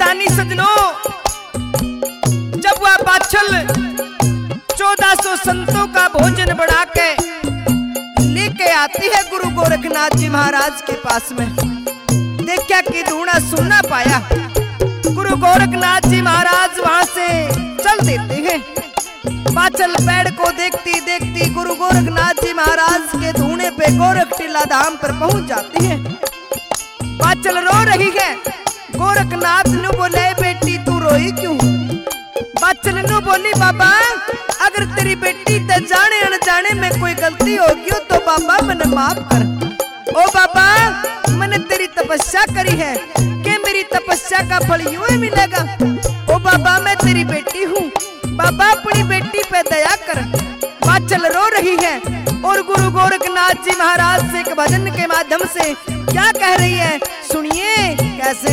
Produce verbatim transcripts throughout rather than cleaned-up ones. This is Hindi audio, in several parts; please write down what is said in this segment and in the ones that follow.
रानी सजनों, जब वह बाछल चौदह सौ संतों का भोजन बढ़ा के लेके आती है गुरु गोरखनाथ जी महाराज के पास में, देखा कि ढूंढा सुनना पाया। गुरु गोरखनाथ जी महाराज वहां से चल देते हैं। बाछल पेड़ को देखती देखती गुरु गोरखनाथ जी महाराज के धूने पे गोरख टीला धाम पर पहुंच जाती है। बाछल रो रही है। गोरखनाथ नु बोले, बेटी तू रोई क्यों? बाछल नु बोली, बाबा अगर तेरी बेटी ते जाने अनजाने में कोई गलती होगी तो बाबा मैंने माफ कर। ओ बाबा, मैंने तेरी तपस्या करी है कि मेरी तपस्या का फल यूं ही मिलेगा। ओ बाबा, मैं तेरी बेटी हूँ, बाबा अपनी बेटी पे दया कर। बाछल रो रही है और गुरु गोरखनाथ जी महाराज से एक भजन के माध्यम से क्या कह रही है, सुनिए कैसे।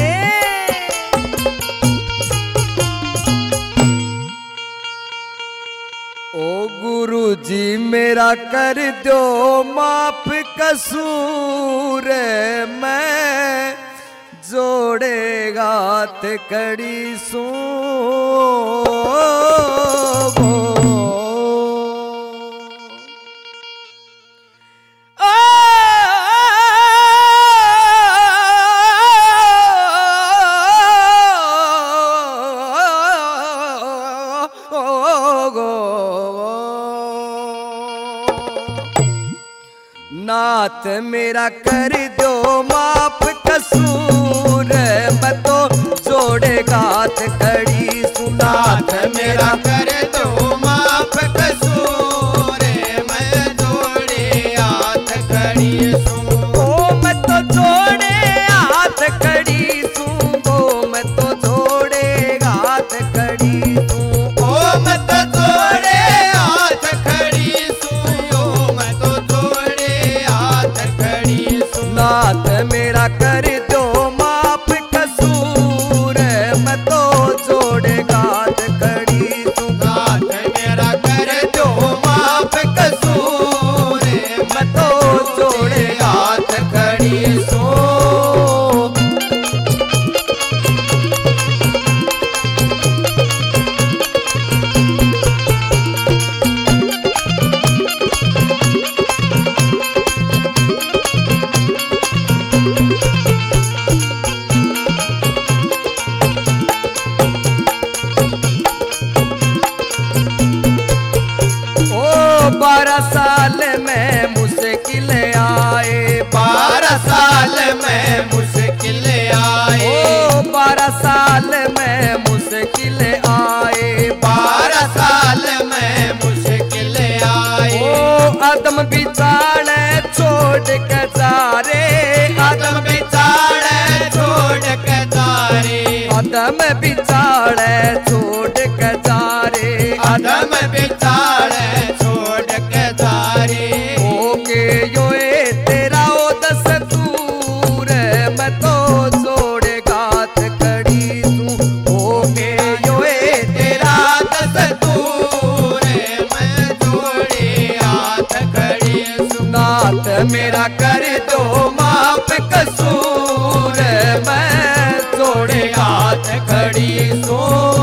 ओ गुरु जी मेरा कर दो माफ कसूर, मैं जोड़ेगा ते कड़ी सू नाथ मेरा कर दो माफ कसूर, मैं तो जोड़ेगा ते कड़ी सू। नाथ मेरा कर दो माफ कसूर, मैं जोड़े हाथ कड़ी सू। ओ मैं तो जोड़े हाथ कड़ी सू, ओ मैं तो जोड़े हाथ कड़ी सू। ओ मैं तो जोड़े हाथ खड़ी सू, ओ मैं तो जोड़े हाथ खड़ी सू। नाथ मेरा कर दो माफ कसूर, मैं तो जोड़े हाथ कड़ी सू। नाथ मेरा कर दो माफ कसूर, मैं तो जोड़े हाथ खड़ी सू। बारह साल में मुश्किल आए, बारह साल में मुश्किल आए, ओ बारह साल में मुश्किल आए, बारह साल में मुश्किल आए। ओ आदम बिचारे छोड़ के जा रे, आदम बिचारे छोड़ के जा रे, आदम बिचारे छोड़ के जा रे, आदम बिचारे छोड़ के जा रे। ओ के यो ए तेरा ओ दस्तूर, मैं तो जोड़े गात कड़ी सू। ओ के यो ए तेरा दस्तूर, मैं जोड़े हाथ खड़ी सू। नाथ मेरा कर दो माफ कसूर, मैं जोड़े हाथ खड़ी सू।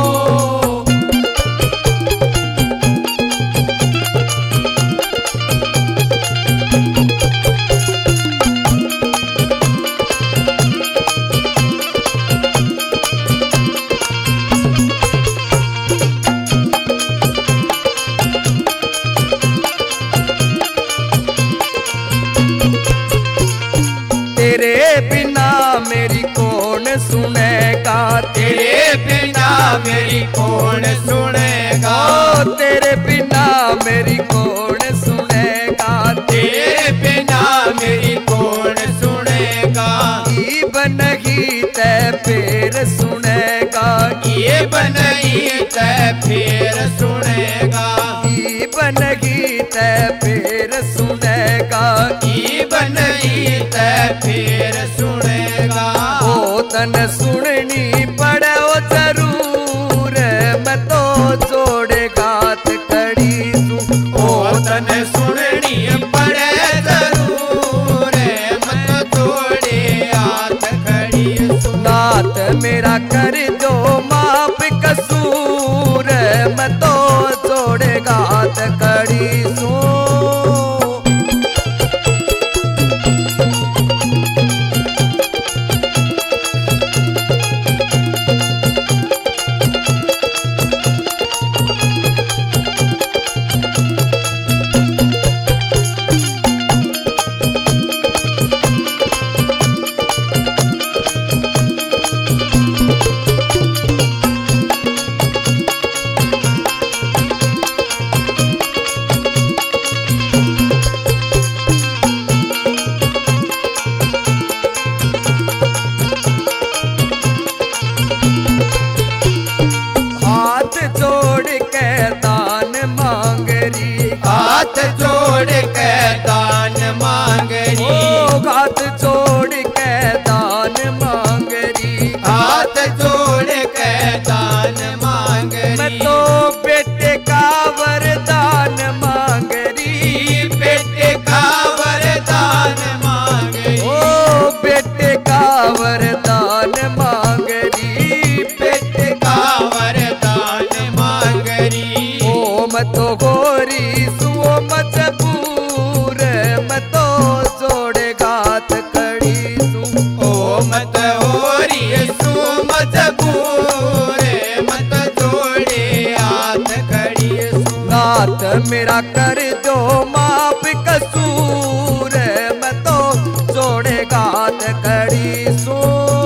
तेरे बिना मेरी कौन सुनेगा, तेरे बिना मेरी कौन सुनेगा, ओ तेरे बिना मेरी कौन सुनेगा, तेरे बिना मेरी कौन सुनेगा। ई बनगी ते फिर सुनेगा, ये बनई ते फिर सुनेगा, ई बनगी ते फिर सुनेगा, ये बनई ते फिर सुनेगा। ओ तन सुननी पड़े ओ जरूर, मैं तो जोड़े गात कड़ी सू। ओ तन सुननी पड़े जरूर, मैं तो जोड़े हाथ खड़ी सू। नाथ मेरा कर दो हाथ जोड़ के दान मांगरी ओ हाथ जोड़ के दान मांगरी हाथ जोड़ के दान मैं मांगरी तो बेटे का वरदान मांगरी बेटे का वरदान मांगरी ओ बेटे का वरदान मांगरी बेटे का वरदान मांगरी ओ मैं तो गोरी सुओ मजबूर मैं तो जोड़े गात खड़ी सू ओ मत होरी सु मजबूर मत जोड़े हाथ खड़ी सु नाथ मेरा कर दो माप कसूर मैं तो जोड़े गात खड़ी सू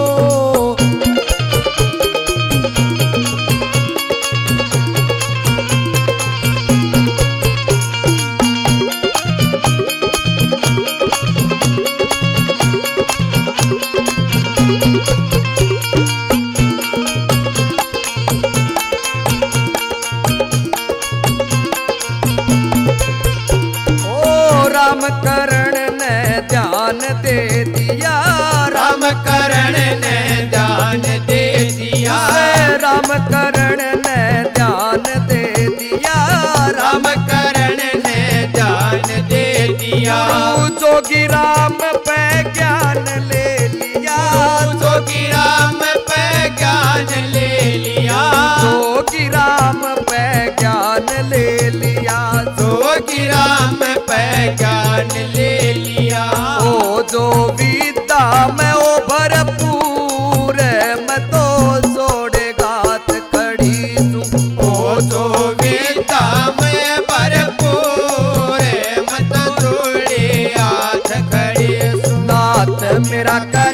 राम करण ने ध्यान दे दिया राम करण ने ध्यान दे दिया राम करण ने ध्यान दे दिया राम करण ने ध्यान दे दिया जोगी राम पे ज्ञान ले लिया जोगी राम पे ज्ञान ले लिया जोगी राम पे ज्ञान ले लिया जोगी राम पे ज्ञान ले लिया ओ जो विद्या में ओ भरपूर मैं तो जोड़े गात खड़ी तू ओ जो विद्या में भरपूर मत जोड़े हाथ खड़े नाथ मेरा कर